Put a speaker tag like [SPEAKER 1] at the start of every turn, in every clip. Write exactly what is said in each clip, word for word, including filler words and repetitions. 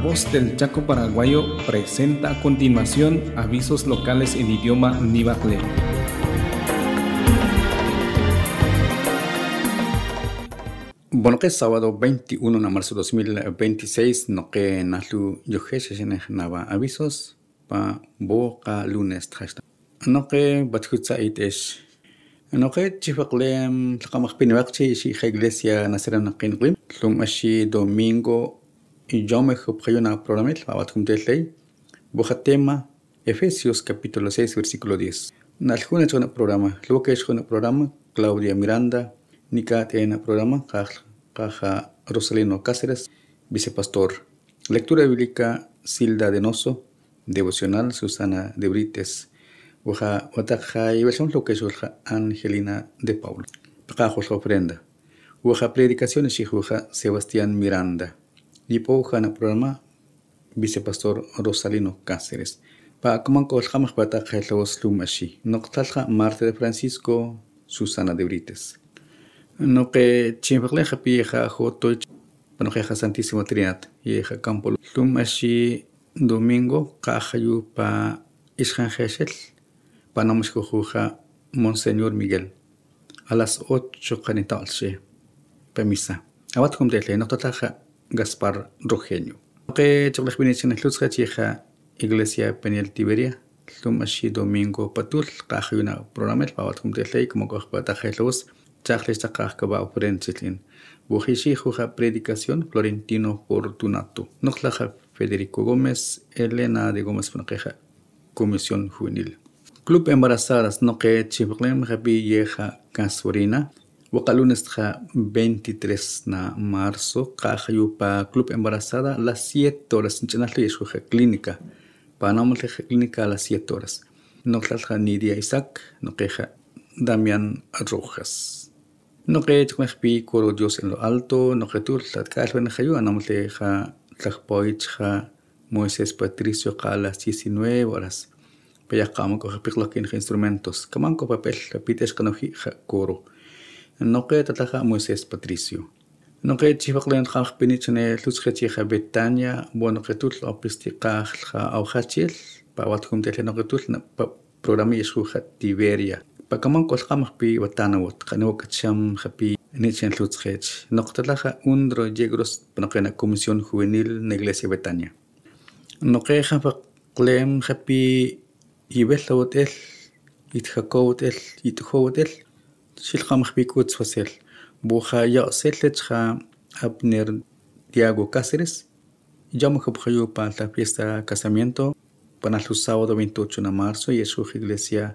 [SPEAKER 1] Voz del Chaco Paraguayo presenta a continuación avisos locales en idioma Nivacle. Bueno, que es sábado veintiuno de marzo de dos mil veintiséis, no que nalu yojesh nava avisos pa boca lunes trashta. No que batjutsa itesh. No que chifaqlem taqamaq pinwaqchi shi iglesia nasera naqinqlim. Tlum ashi domingo y yo me jubjayo na programel, abatkum telei. Boja tema Efesios capítulo seis versículo diez. Naljuna chona programa, lo que es chona programa Claudia Miranda, Nika tiene programa Caja Rosalino Cáceres, vicepastor. Lectura bíblica Silda Denoso, devocional Susana de Brites. Boja Wataja y versión lo que es Angelina de Paula. Pacajos ofrenda. Boja predicaciones y Boja Sebastián Miranda. Y poja na programa vicepastor Rosalino Cáceres. Pa comanco el jamás bataja los lumashi. Noctalja Marte de Francisco, Susana de Brites. No que chimpleja pieja joto panojeja Santísimo Trinidad. Yeja campo lumashi domingo cajayu pa ishanjeshel. Panamos cojuja Monseñor Miguel. A las ocho canitalche. Permisa. Abat cum de le noctalja Gaspar Rogeño. Que choclas binichen luzga chija Iglesia Peniel Tiberia. Lumashi domingo patul cajuna programel pavat cum telei como coj patajelos chachles tacaj kaba operenchitlin. Bujishi juja predicación Florentino Fortunato. Noclaja Federico Gómez, Elena de Gómez Franqueja, Comisión Juvenil. Club Embarazadas no que chiblem rabi yeja Casorina. Lunes veintitrés de marzo, cajayu pa Club Embarazada a las siete horas. En Chenaslo y escoge clínica. Panamos la clínica a las siete horas. No queja Nidia Isaac, no queja Damián Rojas. No queja pi coro Dios en lo alto, no que tú la caja en jayu, anamos le ja Tlajpoicha Moisés Patricio a las diecinueve horas. Paya camo coge piclo que en instrumentos. Camanco papel, repites canoji coro. No que tataja Moisés Patricio. No que chifaklen khakh pinichne luskhetiha Betania, bueno que tú lo pistica au hachil, pa watkum tele no que tú programa yeshuha Tiberia. Pa kaman kol khamak pi watana wat kanu kacham happy nichen luskhet. No que tataja undro yegros panokena Comisión Juvenil na Iglesia Betania. No que khafklem happy yibel hotel ithakotel ithotel. Shilkham khbikut fasel. Boja ya selechha Abner Diego Cáceres. Ya me khubkhayo para la fiesta casamiento para el sábado veintiocho de marzo y su iglesia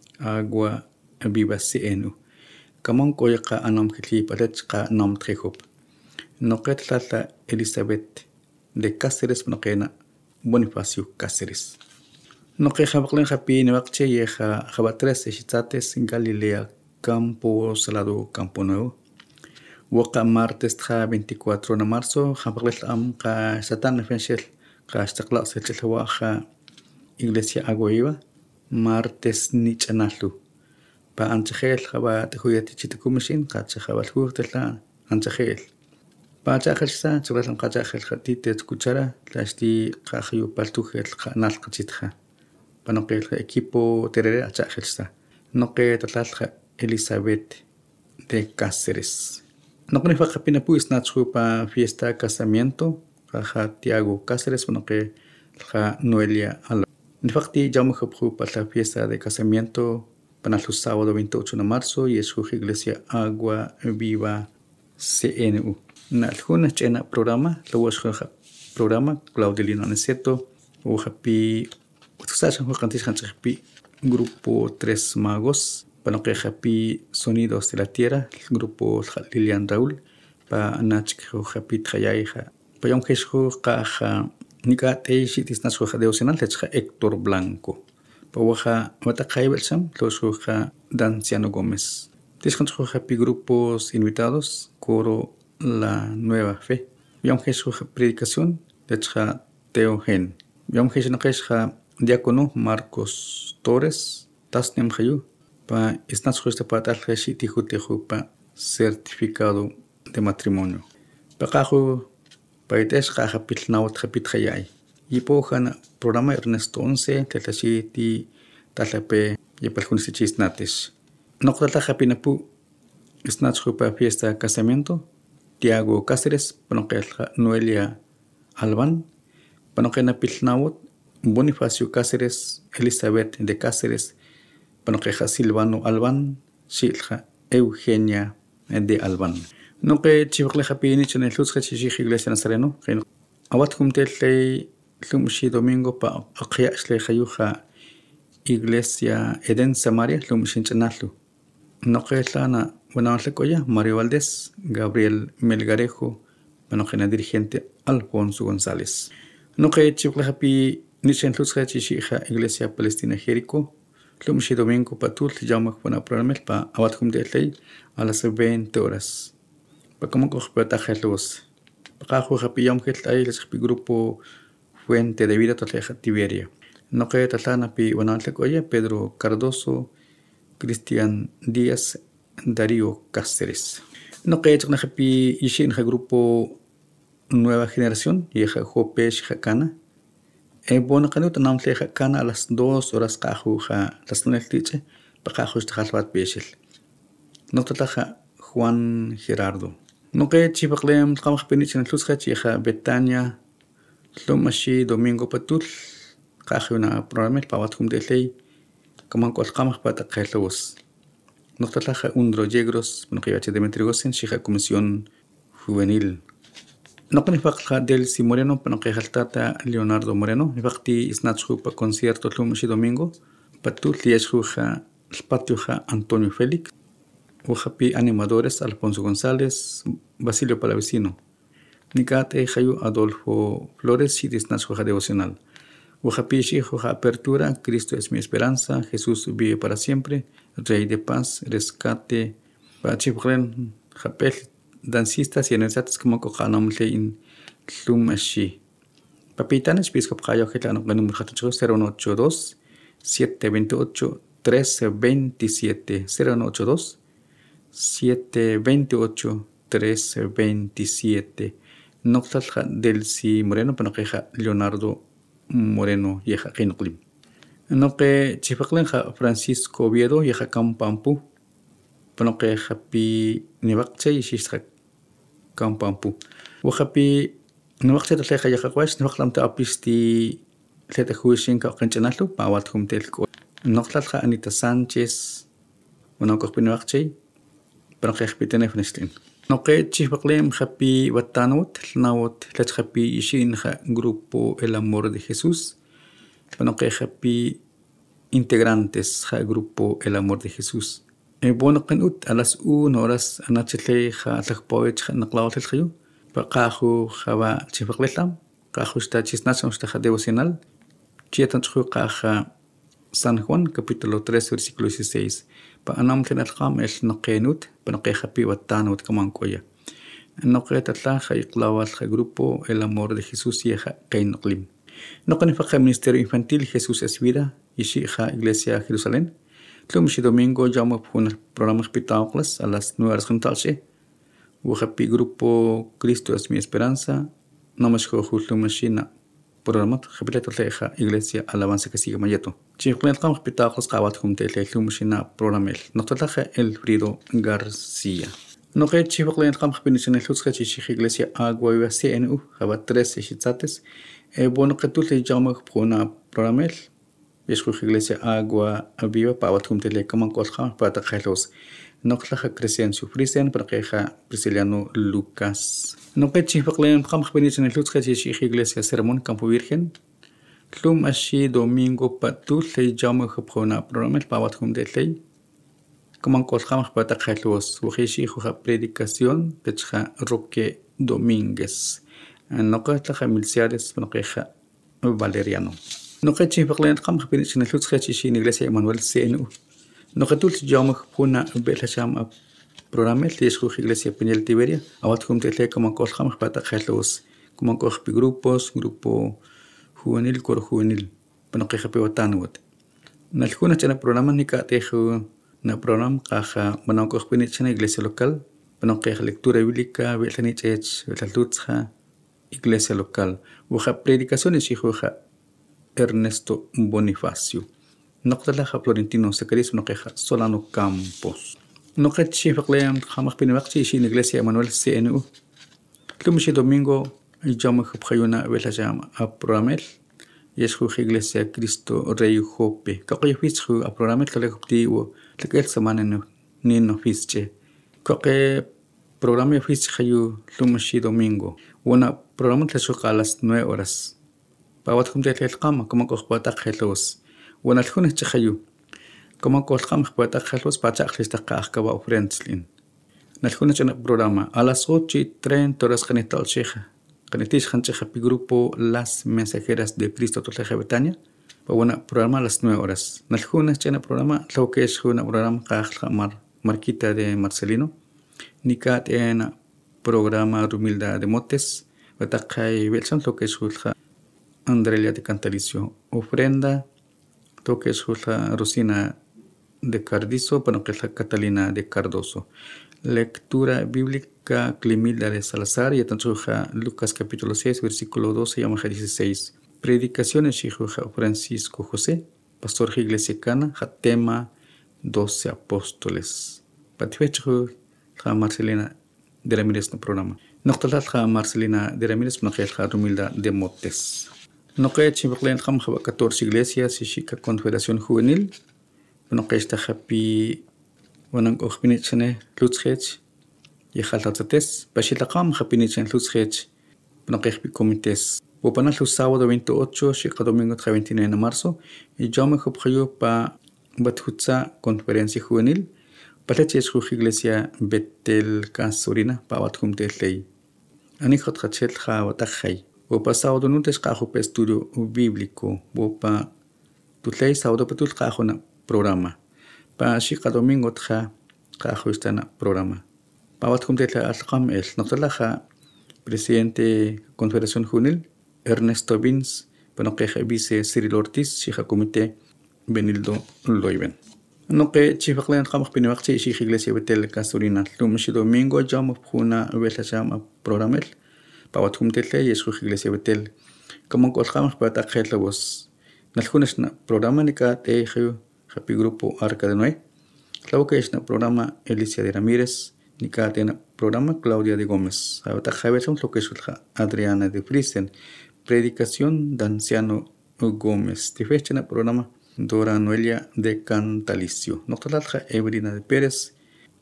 [SPEAKER 1] Agua Viva C N U. Kamon koyaka anam khli palechka nam tkhop. No qetlata Elizabeth de Cáceres noqena Bonifacio Cáceres. No que khabqlen khapi newaqche yeja khabatres shitates en Galilea Campo Salado Campo Nuevo. Waka martes veinticuatro de marzo, Jabril Am Ka Satan Fenchel, Ka Stakla Sechelwaja, Iglesia Agua Viva, martes Nichanalu. Pa Anchel, Jaba Tehuyati Chitikumishin, Kachabal Hurtela, Anchel. Pa Chahelsa, Chubasam Kachahel Hatite Kuchara, Lasti Kahu Paltuhel Nalkachitja. Panokel equipo Terere Achahelsa. No que Tatalja Elizabeth de Cáceres. No que fue pina pues nachu pa fiesta casamiento, ja Tiago Cáceres, bueno que ja Noelia Ala. En facti ya me jubju pa la fiesta de casamiento para el sábado veintiocho de marzo y es su iglesia Agua Viva C N U. En alguna chena programa, luego es programa Claudelino Neseto, o happy, ustedes saben que antes han happy grupo Tres Magos. Para que happy Sonidos de la Tierra, el grupo Lilian Raúl, para Nachko Happy Trayaja. Para un queso caja Nika Teichitis Nacho Devocional, Héctor Blanco. Para Waja Matacay Belsam, los Hoja Danciano Gómez. Descanso Happy grupos invitados, coro La Nueva Fe. Y un queso predicación, Lecha Teogen. Y un queso Nakesha Diácono Marcos Torres, Tasnem Hayu. Pa estas justa para tal que tijuteju pa certificado de matrimonio. Pa cajo paitesh kaja pilnaut kapit khayai ipo khana programa Ernesto once tlashi ti talape yepalkun sichis natis noqtata japinapu snatch pa fiesta de casamiento Tiago Cáceres panoqelja Noelia Alban panoqena pilnaut Bonifacio Cáceres Elizabeth de Cáceres panoqeja Silvano Alban Silja Eugenia de Alban no que chivle japini en el luz que iglesia Nazareno awat kumtel lumshi domingo pa aqya shle khayuha iglesia Eden Samaria lumshin chanatlu no que lana bueno koya Mario Valdés Gabriel Melgarejo panojena dirigente Alfonso González no que chivle japi nichen luz que iglesia Palestina Jericó lumshi domingo patul llama buena programa pa awat kumtel a las veinte horas pa como cospeta luz pa juega yom que ahí les grupo Fuente de Vida Totleja Tiberia no que tatana pi wanante koye Pedro Cardoso Cristian Díaz Darío Cáceres no que chna pi ishin grupo Nueva Generación y jope shakana e bona kanut namtle hakana a las dos horas kajuja las neltiche pa kajuj tjalbat beshil no tataja Juan Gerardo no que chipaklem qamaj pinich en luz hachiha Betania Lomashi domingo patul qajuna programa pawatkum de ley kaman kol qamaj pata qelos no tataja undro yegros no que de Demetriosen shiha comisión juvenil no que nifaqja del si Moreno no que haltata Leonardo Moreno nifaqti isnachu pa concierto Lomashi domingo patul liesjuja patioja Antonio Félix Ujapi animadores Alfonso González, Basilio Palavecino. Nicate Jayu Adolfo Flores y Disnasjoja Devocional. Ujapi Shijoja Apertura, Cristo es mi esperanza, Jesús vive para siempre, Rey de paz, rescate, Pachipren, Japel, dancistas y anunciantes como Kohanamle in Lumashi. Papitanes, Episcopal Cayo Getano, número cero uno ocho dos, siete dos ocho, tres dos siete, cero uno ocho dos, siete dos ocho, tres dos siete. Noctalja del si Moreno, panoqueja Leonardo Moreno, yeja Kinoclim. Noque Chifaclenja Francisco Oviedo, yeja Campampu, panoqueja pi Nevache y Shishak Campampu. Wajapi Nevache de Leja Yajaquash, Noclam Tapisti, Leta Huishin Kanchanatu, Pawatum Telco. Noctalja Anita Sánchez, Monococh Pinoache. Pero que repiten Fnestin. No que chifaclem happy batanot, naot, let happy ishin grupo El Amor de Jesús. Pero que happy integrantes ha grupo El Amor de Jesús. E bueno que ut a las una horas anachle ha tachpoech naklaot el rio. Pa kahu haba chifacletam, kahu sta chisnas sta devocional. Chietan chu kaha San Juan capítulo tres versículo dieciséis. Pa anam tenatqam el noqenut panoqeja pi watanut kamankoya. Noqeta tlaja iqlawal grupo El Amor de Jesús yeja kainqlim. Noqanifaqa Ministerio Infantil Jesús es Vida yishija Iglesia Jerusalén. Tlumshi domingo llamo un programa hospitales a las nueve horas juntalse. Wujapi grupo Cristo es mi esperanza. Nomashko hulumashina programa repleto leja Iglesia Alabanza que sigue mayeto. Chiflen qam hospitales qabat kumte lumashina programel. Noqtalaja Elfrido García. No que chiflen qam khpinichen el husqa chichi Iglesia Agua Viva C N U qabat tres shitzates. E bueno que tú le llamas una programel. Yeshu Iglesia Agua Viva pabat kumte le kaman kolja para tajos. Noqlaja Crescencio Frisen para queja Prisciliano Lucas. No que chiflen qam khpinichen el husqa chichi Iglesia Sermón Campo Virgen. Tlum ashi domingo patul le llamo una programel pabat kumte le. Kaman kolja para tajos. Wujishi juja predicación pecha Roque Domínguez. No que la milciades no queja Valeriano. No que chiflen qam khpinichen el husqa chichi Iglesia Emmanuel C N U. No que tú llamas una belasham programel yeshu Iglesia Peñel Tiberia. Awat kumte le kaman kolja para tajos. Kaman kolja grupos, grupo juvenil, coro juvenil, pero que hape watanwat. En alguna chana programa ni ka tejo na programa caja, bueno que opine chana iglesia local, pero que lectura bíblica, beltanich ech, belalutza, iglesia local. Uja predicaciones y uja Ernesto Bonifacio. Noctalaja Florentino Secretis no queja Solano Campos. No que chifaclean jamás pinebacchi y iglesia Manuel C N U. Lumishi domingo llamo Jayuna Vela llama a programel. Y es juja iglesia Cristo Rey Jope. Cacoy fischu a programel le optivo. Le que el semana ni no fische. Coque programa fischu lumishi domingo. Una programa le suca a las nueve horas. Pawat kum te telqama como coxpata xelos. Wana alkhuna chaxayu. Como coxqam xpata xelos pacha xlistaqa akaba ofrenslin. Nalkhuna chana programa a las ocho y treinta horas qanital cheja. Qanitis xancheja pi grupo Las Mensajeras de Cristo Totleja Betania. Pa wana programa a las nueve horas. Nalkhuna chana programa lo que es una programa qaxqa mar Marquita de Marcelino. Nikat en programa Rumilda de Motes. Bataqay belsan lo que es Andrea de Cantalicio, ofrenda, toque es la Rosina de Cardizo, para que es la Catalina de Cardoso. Lectura bíblica Climilda de Salazar, y tanto Lucas capítulo seis, versículo doce, llama dieciséis. Predicaciones, Francisco José, pastor de Iglesia Cana, tema doce apóstoles. Pativecho, Marcelina de Ramírez no programa. Noctalat Marcelina de Ramírez, no que es la Humilda de Motes. No que chivaklen ham haba catorce iglesias y chica confederación juvenil. No que está happy wanang ochpinichane lutzhech y halatates. Pashita kam hapinichen lutzhech. No que happy comités. Opana lu sábado veintiocho, chica domingo veintinueve de marzo. Y yo me hopjayo pa batjutza conferencia juvenil. Palache es iglesia Betel Casurina pa batjumte ley. Anikot hachel ha watajay. Opa sábado no te escajo pa estudio bíblico. Opa tu ley sábado pa tu escajo na programa. Pa chica domingo tja cajo está na programa. Pa wat cum te la alcam el noctalaja presidente Confederación Juvenil Ernesto Vins, pa no queja vice Cyril Ortiz, chica comité Benildo Loiben. No que chifaclean jamás pinebacchi y chica iglesia Betel Casurina. Lumishi domingo llamo puna vela llama programel. Pawat kum tetle y es iglesia Betel. Como colgamos para taquel vos. Naljunes na programa ni ka te happy grupo Arca de Noé. Claro que es na programa Elicia de Ramírez. Ni ka te na programa Claudia de Gómez. Ahora sabemos lo que es Adriana de Friesen. Predicación de anciano Gómez. Te fecha na programa Dora Noelia de Cantalicio. Noctalatja Evelina de Pérez.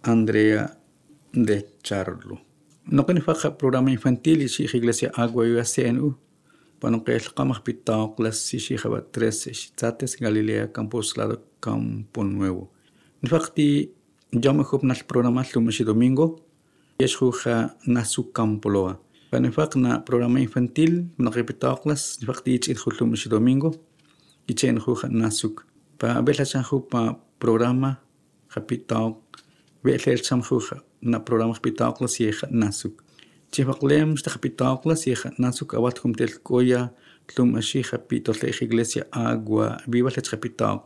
[SPEAKER 1] Andrea de Charlo. No que faja programa infantil y si iglesia agua y C N U. Para que el camach pitao clase si si jaba tres chates Galilea Campos Lado Campo Nuevo. En facti ya me job nas programas lunes y domingo. Y es juja nasu campo loa. Para en fact na programa infantil no que pitao clase. En facti ich it lunes y domingo. Y chen juja nasuk. Para ver la chanjupa programa capitao. Ver el chanjuja. Na programa hospital y nasuk. Chifaclem está hospital y nasuk abat cum tel coya tlum ashi hospital de iglesia agua viva el hospital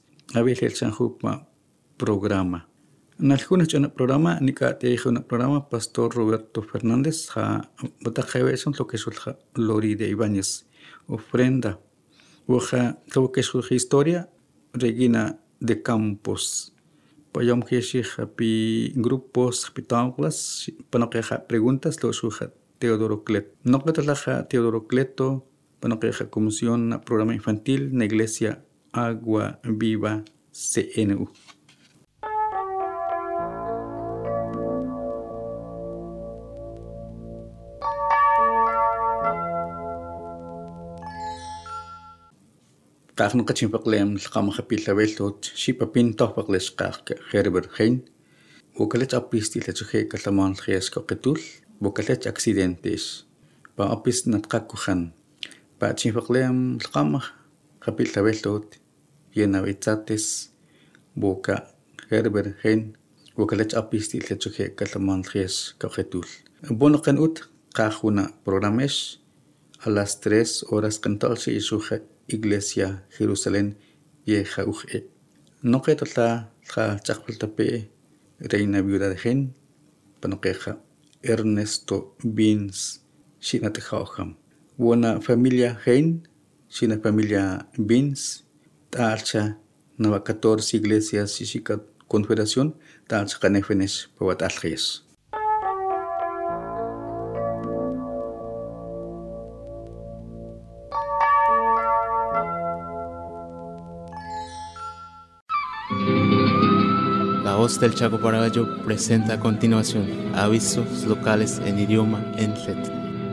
[SPEAKER 1] a ver el chanjupa programa. En algunos en el programa ni ka te un programa pastor Roberto Fernández ha bataja son lo que es Lori de Ibáñez ofrenda. Oja lo que es historia Regina de Campos. Payam que si happy grupos hospitales para que haga preguntas lo suja Teodoro Cleto. No que la Teodoro Cleto para que haga comisión a programa infantil en la iglesia Agua Viva C N U. Kaakhno kachin paklem lqama khapil tabeltot shi papin toh pakles qaak kherber khain wokalet apisti la chhe kalaman khiyas ka qatul wokalet accidentes pa apis natqak khan pa chin paklem lqama khapil tabeltot yena vitsates boka kherber khain wokalet apisti la chhe kalaman khiyas ka qatul bono kan ut qaakhuna programes a las tres horas cantal si suje Iglesia Jerusalén Vieja Uge. No que toda la chapultape Reina Viuda de Gen, panoqueja Ernesto Vins Shina Tejaoham. Buena familia Hein, Shina familia Bins, Talcha, Nava catorce iglesias Shishika Confederación, Talcha Canefenes, Pawataljes.
[SPEAKER 2] La voz del Chaco Paraguayo presenta a continuación avisos locales en idioma Entlet.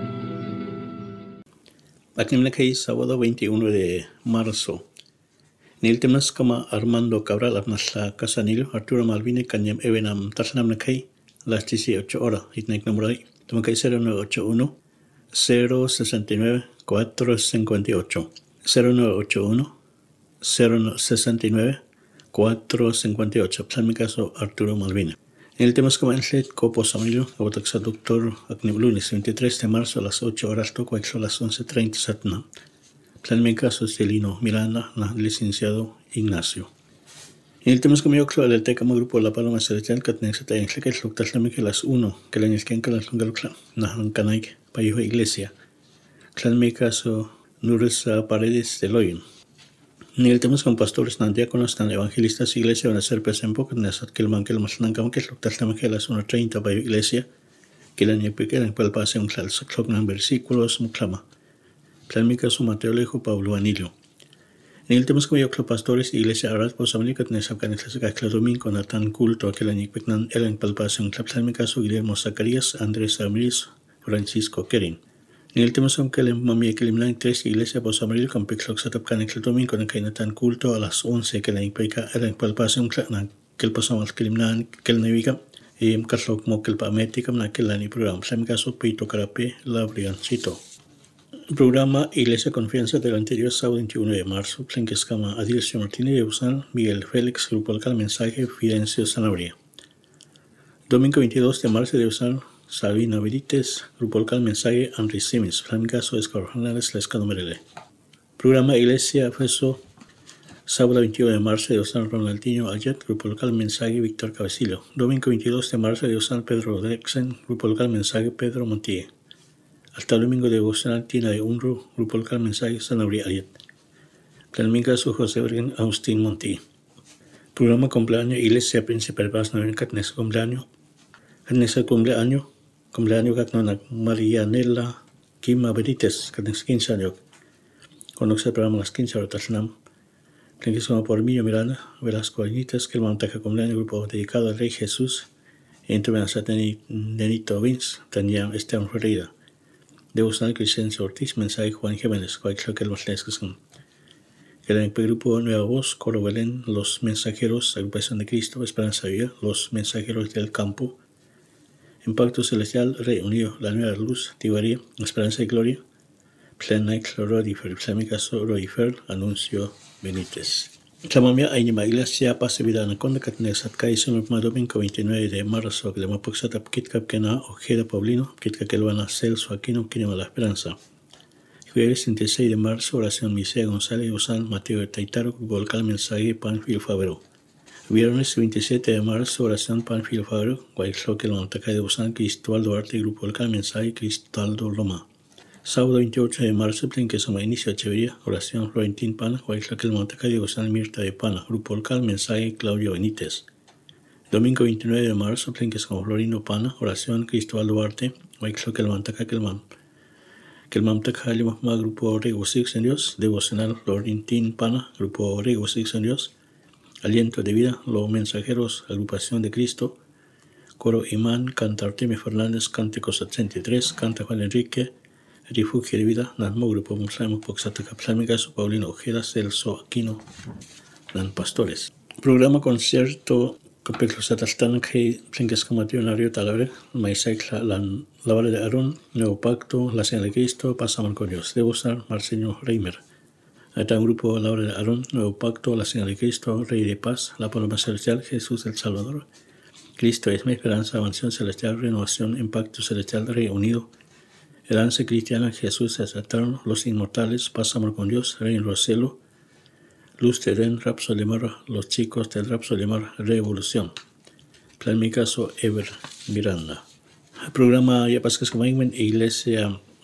[SPEAKER 3] Aquí sábado veintiuno de marzo. Niltemas kama Armando Cabral Abnasla Casanillo, Arturo Malvine, Kanyam Evenam Tasnam Nakay, las dieciocho horas, Hitnek Namurai, Tomakay cero nueve ocho uno, cero sesenta y nueve, cuatro cincuenta y ocho, cero nueve ocho uno, cero sesenta y nueve, cuatro cincuenta y ocho, en mi caso Arturo Malvine. En el tema es como en el copo samillo, abotaxa doctor lunes veintitrés de marzo a las ocho horas toco, a las once treinta satna. En mi caso es Celino Miranda, licenciado Ignacio. En el tema es como yo creo el teca grupo La Paloma Celestial que tiene que en que es lo que las uno, que la nisquen que las lunga na canay para iglesia. En mi caso Nuresa Paredes de Loyon. Ni el tema es con pastores, tan diáconos, tan evangelistas, iglesia, van a ser presentes en el que el man que el más lanca, que es lo que las uno treinta para iglesia, que la niña pequeña puede pasar un clan versículos, un clama. Plan mi caso Mateo Lejo, Pablo Anillo. Ni el tema es como yo, pastores, iglesia, ahora pues a mí que tenés acá en el domingo, con tan culto, que la niña pequeña, el en palpación, plan mi caso Guillermo Zacarías, Andrés Amris, Francisco Kerin. En el tema son que el mami que eliminan tres iglesias por Samaril con pixlox atapcan el domingo con el que tan culto a las once que la implica era en palpación que el pasamos que eliminan que el neviga y caso como que el pamética na que la ni programa en mi caso pito carape la briancito programa Iglesia Confianza del anterior sábado veintiuno de marzo en que escama Adilcio Martínez de Usan Miguel Félix grupo local mensaje Fidencio Sanabria domingo veintidós de marzo de Usan Sabina Benítez, Grupo Local Mensaje, Henry Simmons, Flamcaso, Escar Hernández, Lescano Merele. Programa Iglesia Feso, sábado veintiuno de marzo de San Ronaldinho Ayat, Grupo Local Mensaje, Víctor Cabecillo. Domingo veintidós de marzo de San Pedro Dexen, Grupo Local Mensaje, Pedro Montiel. Hasta el domingo de San Tina de Unru, Grupo Local Mensaje, San Abril Ayat. Flamcaso, José Bergen, Agustín Montiel. Programa Cumpleaños Iglesia Principal Paz, Catnes Cumpleaños. Catnes Cumpleaños. Cumpleaños que María Nela Kima Benítez, que tiene quince años. Cuando se programa las quince horas, que se llama por mí, Miranda, Velasco Añitas, que el montaje cumpleaños grupo dedicado al Rey Jesús, entre a Nenito Vince, tenía Esteban Ferreira. De usar Crescencio Ortiz, mensaje Juan Jiménez, cualquier que los les que son. El grupo Nueva Voz, Coro Belén, los mensajeros, Agrupación de Cristo, Esperanza Viva, los mensajeros del campo. Impacto Celestial, Reunido, La Nueva Luz, Tibería, Esperanza y Gloria, Plena Rodifer, Plámicaso Rodifer, Anuncio Benítez. Clamamia, Ainima Iglesia, Pase Vida, Anaconda, Catnesat, Kaisen, domingo veintinueve de marzo, que le mapoxata, Kitka, Kena, Ojeda Paulino, Kitka, Kelvana, Celso, Aquino, Kinema La Esperanza. Jueves veintiséis de marzo, oración Misea González, Osan, Mateo de Taitaro, Volcal Mensaje, Panfil Favero. Viernes veintisiete de marzo, oración Panfilo Fabro, Guayxloque, Lontaca de Busan, Cristóbal Duarte, Grupo Local, Mensaje, Cristaldo Loma. Sábado veintiocho de marzo, en que se inicio Echeverría, oración Florentín Pana, Guayxloque, Lontaca de Busan, Mirta de Pana, Grupo Local, Mensaje, Claudio Benítez. Domingo veintinueve de marzo, en que se Florino Pana, oración Cristóbal Duarte, Guayxloque, Lontaca, que el man. Que el Mamtaca, Grupo Rego Six en Dios, Devocional Florentín Pana, Grupo Rego Six en Dios. Aliento de Vida, Los Mensajeros, Agrupación de Cristo, Coro Imán, Canta Artemio Fernández, Cántico setenta y tres, Canta Juan Enrique, Refugio de Vida, Nanmo Grupo Muslimo, Poxataca, Plámicaso, Paulino Ojeda, Celso Aquino, Nan Pastores. Programa Concierto, Copeclo Satastana, que Plinques Comationario Talabre, Maisaicla, La Vale de Aarón, Nuevo Pacto, La Señal de Cristo, Pasamos con Dios, de Bosar, Marceño Reimer. Está un grupo La Hora de Aarón, Nuevo Pacto, La Señal de Cristo, Rey de Paz, La Paloma Celestial, Jesús el Salvador. Cristo es mi esperanza, Mansión Celestial, Renovación, Impacto Celestial, Reunido. Heranza Cristiana, Jesús es eterno, Los Inmortales, Paz, Amor con Dios, Rey en Roselo. Luz de Den, Rapso de Mar, Los Chicos del Rapso de Mar, Revolución. Plan mi caso, Ever Miranda. El programa Ya Pascas Commandment, Iglesia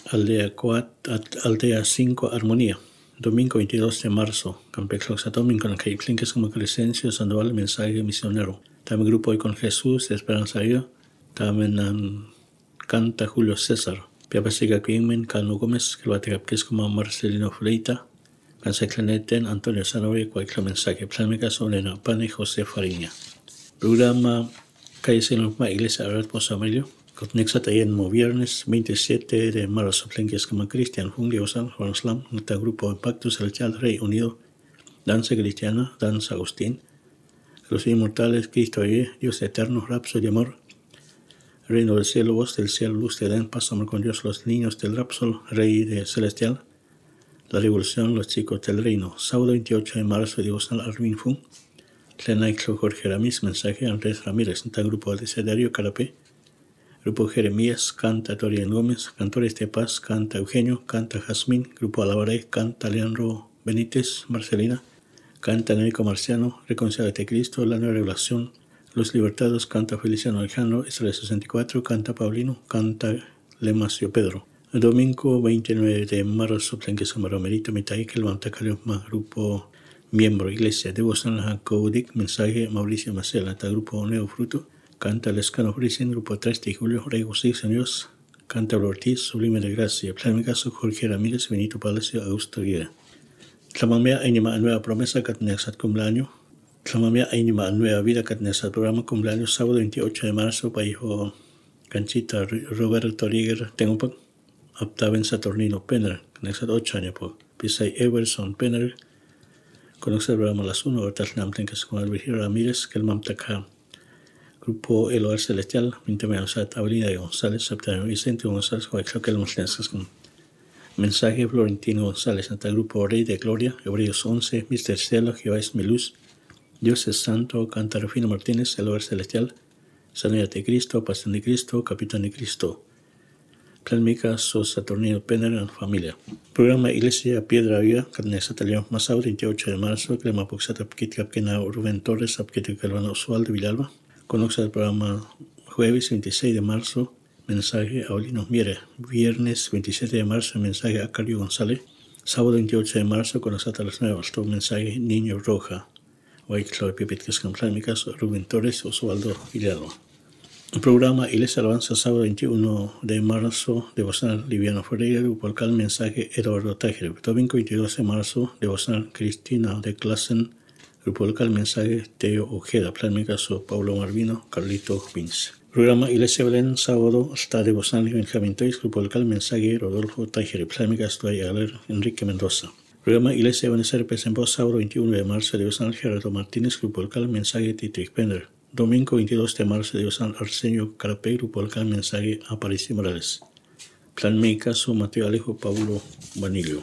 [SPEAKER 3] Aldea cuatro, Aldea cinco, Armonía. Domingo veintidós de marzo, Campexloxa Domingo, en la calle Plinques como Crescencio, Sandoval, mensaje misionero. También grupo Hoy con Jesús, de Esperanza Vida. También um, canta Julio César. Piapasiga Quinmen, Calno Gómez, que lo atacapques como Marcelino Freita. Cansa Claneten, Antonio Sanoria, cualquier mensaje. Plámica sobre Napane, José Fariña. Programa Calle Senoma, Iglesia Arad Posamelio. Conexa tayen viernes veintisiete de marzo, Plenques como Cristian, Fungi, San Juan Slam, nuestro grupo Impacto Celestial, Rey Unido, Danza Cristiana, Danza Agustín, Los Inmortales, Cristo Ayer, Dios Eterno, Rapso de Amor, Reino del Cielo, Voz del Cielo, Luz de Edén, Paz, Amor con Dios, Los Niños del Rapsol, Rey de Celestial, La Revolución, Los Chicos del Reino, sábado veintiocho de marzo, Dios al Arvin Fun, Tlenaixlo Jorge Ramis, mensaje Andrés Ramírez, nuestro grupo de Cedario Carapé, Grupo Jeremías, canta Torian Gómez, Cantores de Paz, canta Eugenio, canta Jazmín, Grupo Alabaré, canta Leandro Benítez, Marcelina, canta Nérico Marciano, Reconciliate de Cristo, La Nueva Revelación, Los Libertados, canta Feliciano Alejandro, Israel sesenta y cuatro, canta Paulino, canta Lemasio Pedro. El domingo veintinueve de marzo, Plenques Amaromerito, Mitaikel, Mantacalioma, Grupo Miembro, Iglesia, Devoción Jacodic, mensaje Mauricio Macela, Grupo Neo Fruto, canta Lescano Frisin, Grupo tres de Julio, Rey José Señor, canta Ortiz, Sublime de Gracia, Planicaso, Jorge Ramírez, Benito Palacio, Augusto Guía. Tlamamea Ainima Nueva Promesa, Catnesat Cumpleaños. Tlamamea Ainima Nueva Vida, Catnesat Programa Cumpleaños, sábado veintiocho de marzo, para hijo Canchita Roberto Rieger, Tengo Aptaven Saturnino Penner, Catnesat ocho años, Pisay Everson Penner, conoce el programa las uno, Hortas Namtencas con el Virgilio Ramírez, que el Mamtaca. Grupo El Hogar Celestial, Mintemea Sat, Avenida de González, Septiembre Vicente González, Joaquín Moslenses. Mensaje Florentino González, ante el Grupo Rey de Gloria, Hebreos once, Mister Cielo, Jehová es mi luz, Dios es santo, canta Rufino Martínez, El Hogar Celestial, Sanidad de Cristo, Pasión de Cristo, Capitán de Cristo. Plan Mica, Sos Saturnino Penner, en familia. Programa Iglesia Piedra Viva, Carnesa Talión, Masao, veintiocho de marzo, Crema Puxata, Pquiticapquena, Rubén Torres, Apquiticalvano Osvaldo Villalba. Conoce el programa jueves veintiséis de marzo, mensaje Aulino Miere. Viernes veintisiete de marzo, mensaje a Cario González. Sábado veintiocho de marzo, conoce a las nueve, mensaje Niño Roja. Huayclo de Pipitques Camplámicas, Rubén Torres, Osvaldo Villalba. El programa Iglesia Alabanza, sábado veintiuno de marzo, devocional Liviano Ferreira, Grupo Local, mensaje Eduardo Tájer. Domingo veintidós de marzo, devocional Cristina de Clasen, Grupo Local, mensaje Teo Ojeda, Plan Micaso, Pablo Marvino, Carlito Vince. Programa Iglesia Belén, sábado, hasta devocional Benjamín Tois, Grupo Local, mensaje Rodolfo Tájer, Plan Micaso, Enrique Mendoza. Programa Iglesia Benecer, presentó sábado veintiuno de marzo, devocional Gerardo Martínez, Grupo Local, mensaje Tito Pender. Domingo veintidós de marzo, devocional Arsenio Carapé, Grupo Local, mensaje Aparicio Morales. Plan Micaso, Mateo Alejo, Pablo Vanillo.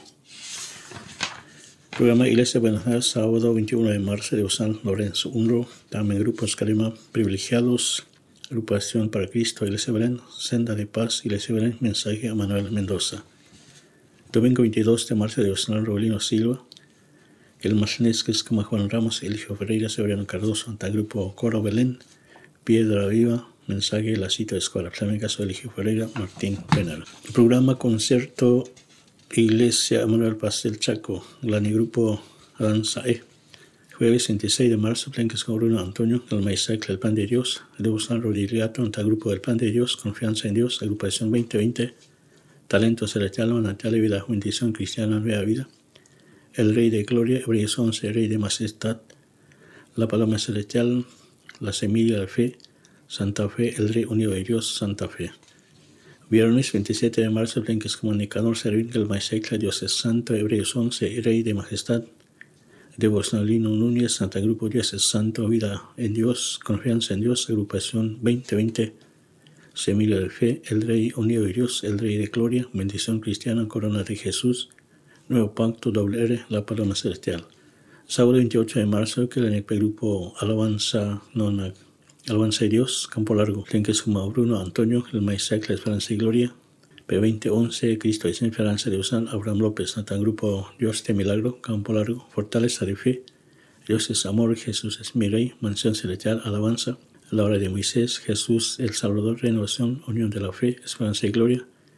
[SPEAKER 3] Programa Iglesia Buenos Aires, sábado veintiuno de marzo, de San Lorenzo Unro, también Grupo Escalima Privilegiados, Agrupación para Cristo, Iglesia Belén, Senda de Paz, Iglesia Belén, mensaje a Manuel Mendoza. Domingo veintidós de marzo, de San Robelino Silva, el Martínez, que es como Juan Ramos, Eligio Ferreira, Severiano Cardoso, ante el Grupo Coro Belén, Piedra Viva, mensaje La Cita de Escuela, Flamenca, Eligio Ferreira, Martín Penal. El programa Concierto Iglesia Manuel Paz del Chaco, Glani Grupo Danza E. Jueves veintiséis de marzo, Plenques con Bruno Antonio, el Maisacle, el Pan de Dios, el Debo San Rodiliato, ante el Grupo del Pan de Dios, Confianza en Dios, Agrupación veinte veinte, Talento Celestial, Manantial de Vida, Bendición Cristiana, Nueva Vida, el Rey de Gloria, Hebreos once, Rey de Majestad, la Paloma Celestial, la Semilla de Fe, Santa Fe, el Rey Unido de Dios, Santa Fe. Viernes veintisiete de marzo, Plenques Comunicador, Servir, el Maisacle, Dios es Santo, Hebreos once, Rey de Majestad, Devocionalino Núñez, Santa Grupo Dios es Santo, Vida en Dios, Confianza en Dios, Agrupación veinte veinte, Semilla de Fe, el Rey Unido de Dios, el Rey de Gloria, Bendición Cristiana, Corona de Jesús, Nuevo Pacto, doble R, la Paloma Celestial. Sábado veintiocho de marzo, que el Grupo Alabanza, Nona, Alabanza de Dios, Campo Largo, Plenques como Bruno Antonio, el Maisacle, Esperanza y Gloria, P veinte once, Cristo es Esperanza de Usan, Abraham López, Santa Grupo Dios de Milagro, Campo Largo, Fortaleza de Fe, Dios es Amor, Jesús es mi Rey, Mansión Celestial, Alabanza, La Hora de Moisés, Jesús el Salvador, Renovación, Unión de la Fe, Esperanza y Gloria,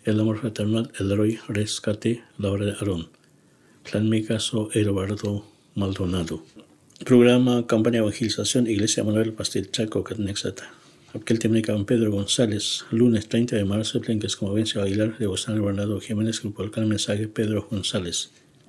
[SPEAKER 3] El amor fraternal, el Roy, rescate, la hora de Aarón. Plan mi caso, Eduardo Maldonado. Programa Campaña de Evangelización, Iglesia Manuel Pastel Chaco, Catnexata. Aquel temnica Pedro González, lunes treinta de marzo, Plenques como Vencio Aguilar, de Bosán Bernardo Jiménez, Grupo Local Mensaje Pedro González.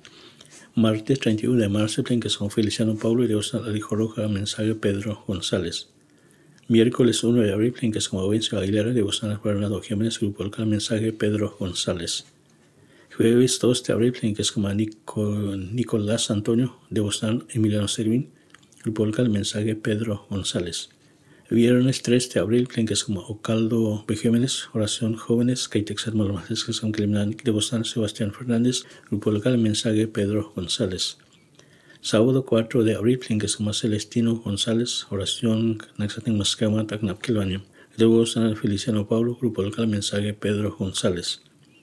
[SPEAKER 3] Martes treinta y uno de marzo, Plenques como Feliciano Paulo y de Bosán Alijo Roja, Mensaje Pedro González. Miércoles uno de abril, Plenques como Vencio Aguilar, de Bosán Bernardo Jiménez, Grupo Local Mensaje Pedro González. Jueves dos de abril, Plenques como Nico, Nicolás Antonio, de Bosán Emiliano Servín, Grupo Local Mensaje Pedro González. Viernes tres de abril, Plenques como Ocaldo Bejímenes, Oración Jóvenes, Caitex Malmajes, San Criminal de Bosán, Sebastián Fernández, Grupo Local Mensaje Pedro González. Sábado cuatro de abril, Plenques como Celestino González, Oración Naxaten Mascama, Tacnapquilbaño, de Bosán Feliciano Pablo, Grupo Local Mensaje Pedro González.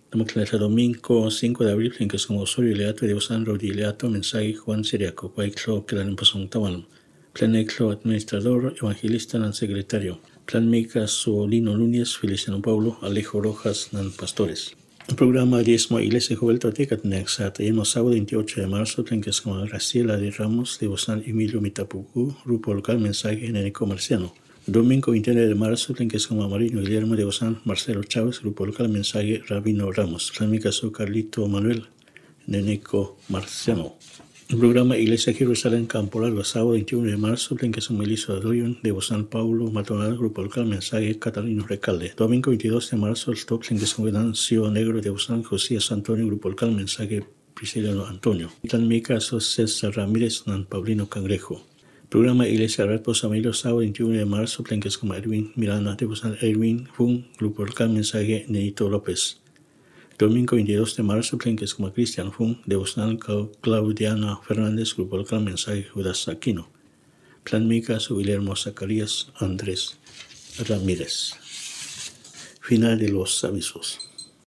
[SPEAKER 3] Domingo cinco de abril, Plenques como Osorio Ileato, de Bosán Rodi Ileato, Mensaje Juan Siriaco, Paixlo, que la Pasón Tabanum. Plan Eclo, administrador, evangelista, nan secretario. Plan Mica, Solino Núñez, Feliciano Paulo, Alejo Rojas, nan pastores. El programa Diezmo Iglesia Juventud Tecatnexat, el sábado veintiocho de marzo, Plenques como Graciela de Ramos, de Bosán Emilio Mitapucú, Grupo Local Mensaje Enénico Marciano. Domingo veintinueve de marzo, Plenques como Marino Guillermo de Bosán, Marcelo Chávez, Grupo Local Mensaje Rabino Ramos. Plan Mica, Carlito Manuel, Enénico Marciano. El programa Iglesia Jerusalén Campolar, los sábados veintiuno de marzo, Plenques como Melissa Doyon, de Bosán Paulo, Matonal, Grupo Local Mensaje Catalino Recalde. Domingo veintidós de marzo, el stop Plenques como Venancio Negro, de Bosán Josías Antonio, Grupo Local Mensaje Prisciliano Antonio. Tan mi caso, César Ramírez, Nan Paulino Cangrejo. Programa Iglesia Reposo Amilo, sábado veintiuno de marzo, Plenques como Erwin Miranda, de Bosán Erwin Fun, Grupo Local Mensaje Nenito López. Domingo veintidós de marzo, Plenques como Cristian Fun, de Bosán Claudiana Fernández, Grupo Local Mensaje Judas Aquino. Plan Mica, Guillermo Zacarías Andrés Ramírez. Final de los avisos.